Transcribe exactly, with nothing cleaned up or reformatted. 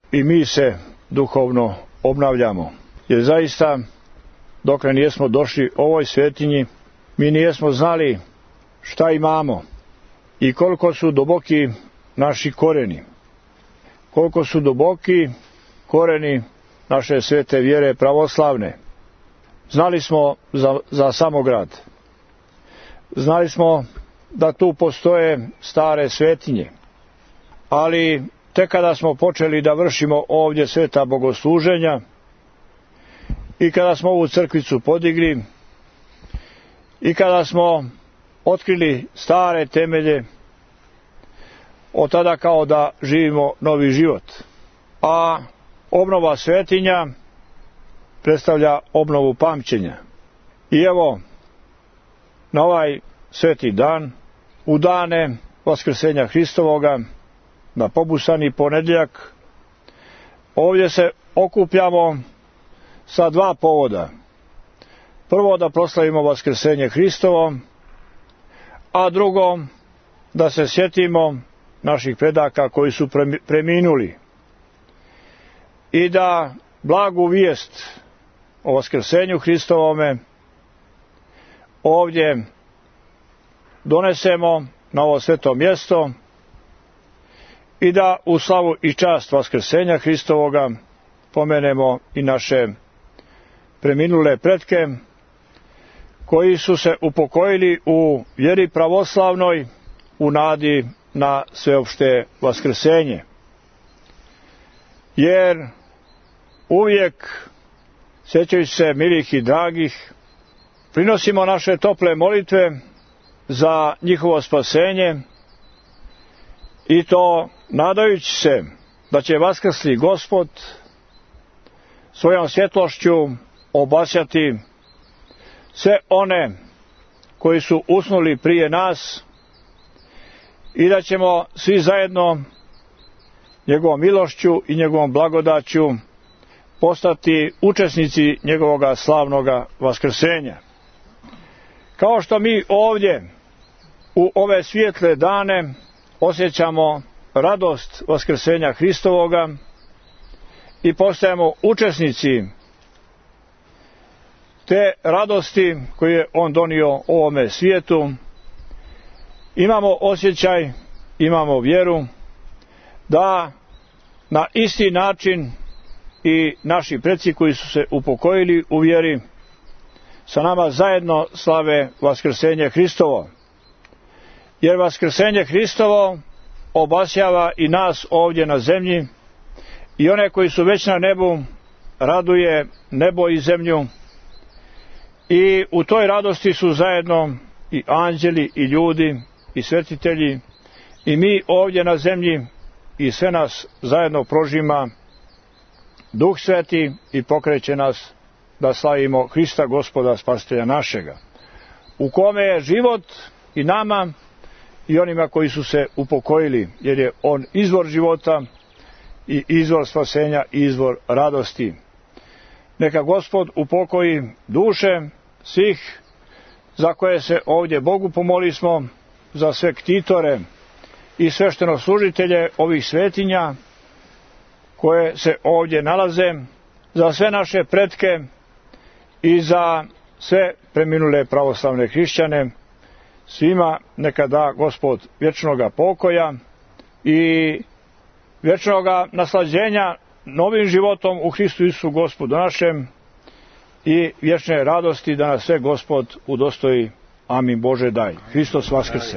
i mi se duhovno obnavljamo. Jer zaista, dok ne nismo došli ovoj svetinji, mi nijesmo znali šta imamo i koliko su duboki naši koreni. Koliko su duboki koreni naše svete vjere pravoslavne. Znali smo za, za Samograd. Znali smo da tu postoje stare svetinje. Ali tek kada smo počeli da vršimo ovdje sveta bogosluženja i kada smo ovu crkvicu podigli i kada smo otkrili stare temelje, od tada kao da živimo novi život. A obnova svetinja predstavlja obnovu pamćenja. I evo, na ovaj sveti dan, u dane Vaskrsenja Hristovoga, na pobusani ponedjeljak, ovdje se okupljamo sa dva povoda. Prvo, da proslavimo Vaskrsenje Hristovo, a drugo, da se sjetimo naših predaka koji su preminuli i da blagu vijest o Vaskrsenju Hristovome ovdje donesemo na ovo sveto mjesto i da u slavu i čast Vaskrsenja Hristovoga pomenemo i naše preminule pretke koji su se upokojili u vjeri pravoslavnoj u nadi na sveopšte vaskrsenje. Jer uvijek, sjećajući se milih i dragih, prinosimo naše tople molitve za njihovo spasenje i to nadajući se da će vaskrsli Gospod svojom svjetlošću obasjati sve one koji su usnuli prije nas i da ćemo svi zajedno njegovom milošću i njegovom blagodaću postati učesnici njegovoga slavnoga vaskrsenja. Kao što mi ovdje u ove svijetle dane osjećamo radost Vaskrsenja Hristovoga i postajemo učesnici te radosti koju je on donio ovome svijetu, imamo osjećaj, imamo vjeru da na isti način i naši preci koji su se upokojili u vjeri sa nama zajedno slave Vaskrsenje Hristovo. Jer Vaskrsenje Hristovo obasjava i nas ovdje na zemlji i one koji su već na nebu raduje nebo i zemlju i u toj radosti su zajedno i anđeli i ljudi i svetitelji i mi ovdje na zemlji i sve nas zajedno prožima Duh Sveti i pokreće nas da slavimo Hrista Gospoda Spasitelja našega, u kome je život i nama i onima koji su se upokojili, jer je on izvor života i izvor spasenja i izvor radosti. Neka Gospod upokoji duše svih za koje se ovdje Bogu pomolismo, za sve ktitore i sveštenoslужitelje ovih svetinja koje se ovdje nalaze, za sve naše pretke i za sve preminule pravoslavne hrišćane. Svima neka da Gospod vječnoga pokoja i vječnoga naslađenja novim životom u Hristu Isusu Gospodu našem i vječne radosti da nas sve Gospod udostoji. Amin. Bože daj. Hristos vaskrse.